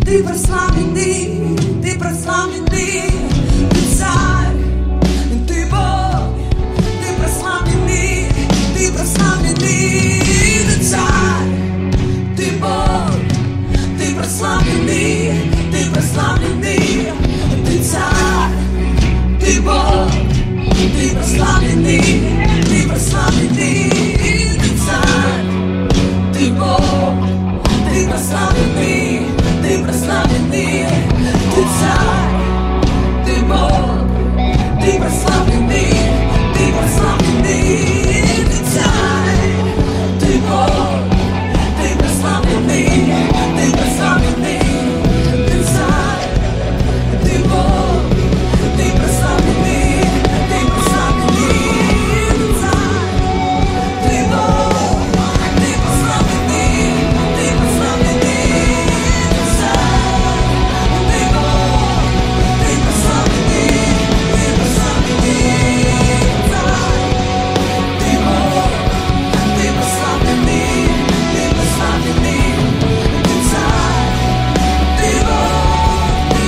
Ты прославленный, ты прославленный, ты царь, ты Бог, ты прославленный, ты прославленный, ты царь, ты Бог, ты прославленный, ты прославленный, ты царь, ты Бог, ты прославленный, ты прославленный, ты царь, ты Бог, ты прославленный, ты прославленный, ты царь, ты Бог, ты прославленный, ты прославленный, ты царь, ты Бог, ты прославленный, ты прославленный, ты царь, ты Бог, ты прославленный, ты прославленный, ты царь, ты Бог, ты прославленный, ты прославленный, ты царь, ты Бог, ты прославленный, ты прославленный, царь, ты Бог, ты прославленный, ты прославленный, ты царь, ты Бог, ты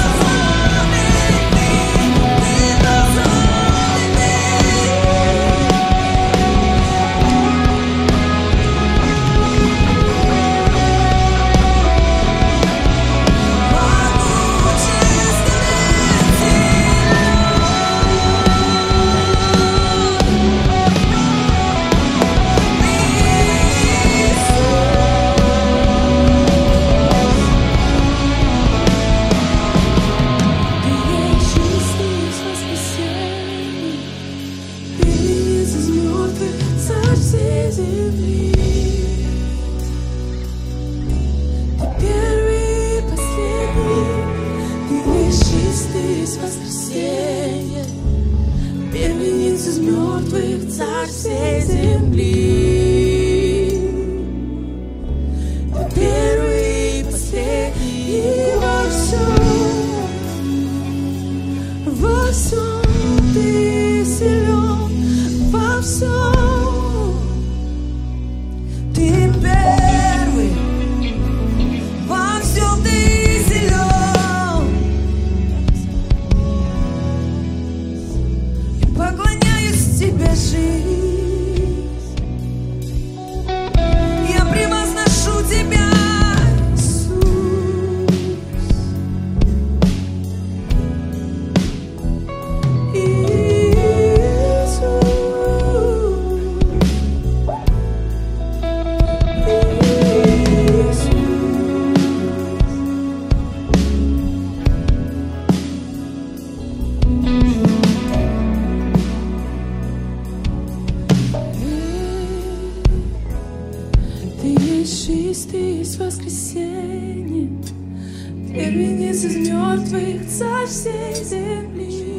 первенец из мертвых, царь всей земли. Ты первый и последний во всем ты силен, во всем ты первый, во всем ты силен. Я поклоняюсь тебе, жизнь, я превозношу тебя, Иисус. Ты есть жизнь, ты есть воскресенье, первенец из мертвых, царь всей земли.